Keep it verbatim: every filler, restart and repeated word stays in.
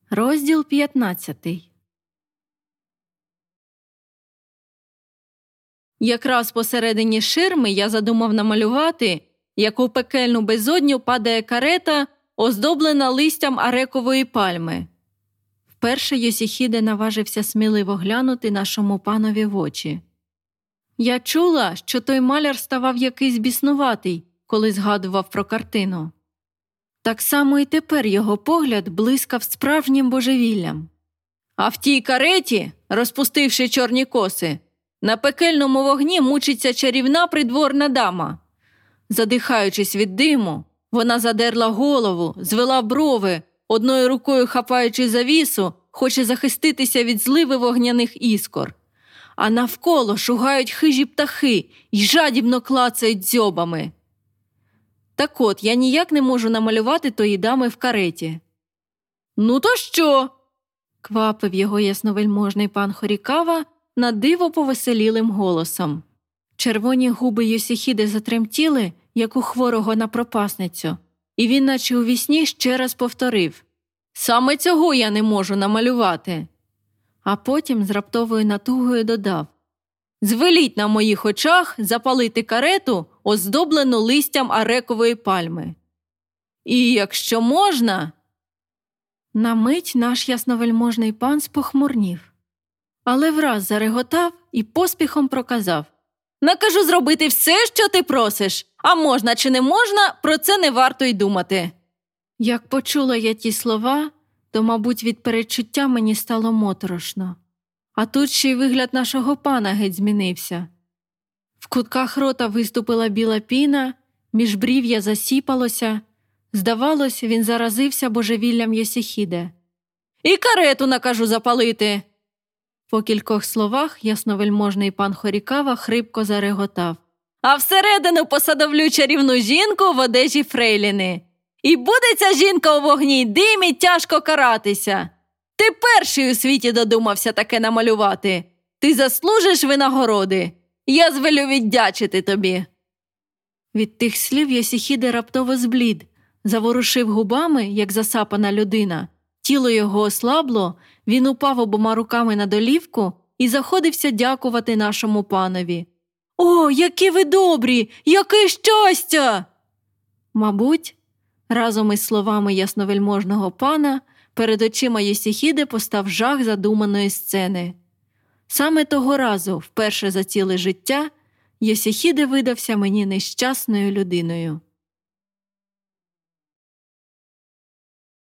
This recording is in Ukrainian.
Розділ п'ятнадцятий. Якраз посередині ширми я задумав намалювати, як у пекельну безодню падає карета, оздоблена листям арекової пальми. Вперше Йосіхіде наважився сміливо глянути нашому панові в очі. Я чула, що той маляр ставав якийсь біснуватий, коли згадував про картину. Так само і тепер його погляд блискав справжнім божевіллям. А в тій кареті, розпустивши чорні коси, на пекельному вогні мучиться чарівна придворна дама. Задихаючись від диму, вона задерла голову, звела брови, одною рукою хапаючи завісу, хоче захиститися від зливи вогняних іскор. А навколо шугають хижі птахи й жадібно клацають дзьобами. Так от, я ніяк не можу намалювати тої дами в кареті. «Ну то що?» – квапив його ясновельможний пан Хорікава на диво повеселілим голосом. Червоні губи Йосіхіде затремтіли, як у хворого на пропасницю, і він наче у вісні ще раз повторив: «Саме цього я не можу намалювати». А потім з раптовою натугою додав: «Звеліть на моїх очах запалити карету, оздоблену листям арекової пальми. І якщо можна…» На мить наш ясновельможний пан спохмурнів, але враз зареготав і поспіхом проказав: «Накажу зробити все, що ти просиш, а можна чи не можна, про це не варто й думати». Як почула я ті слова, то, мабуть, від передчуття мені стало моторошно. А тут ще й вигляд нашого пана геть змінився. В кутках рота виступила біла піна, міжбрів'я засіпалося. Здавалось, він заразився божевіллям Йосіхіде. «І карету накажу запалити!» По кількох словах ясновельможний пан Хорікава хрипко зареготав: «А всередину посадовлю чарівну жінку в одежі фрейліни. І буде ця жінка у вогні й димі тяжко каратися. Ти перший у світі додумався таке намалювати. Ти заслужиш винагороди. Я звелю віддячити тобі». Від тих слів Йосіхіде раптово зблід, заворушив губами, як засапана людина. Тіло його ослабло, він упав обома руками на долівку і заходився дякувати нашому панові. «О, які ви добрі! Яке щастя!» Мабуть, разом із словами ясновельможного пана перед очима Йосіхіде постав жах задуманої сцени. Саме того разу, вперше за ціле життя, Йосіхіде видався мені нещасною людиною.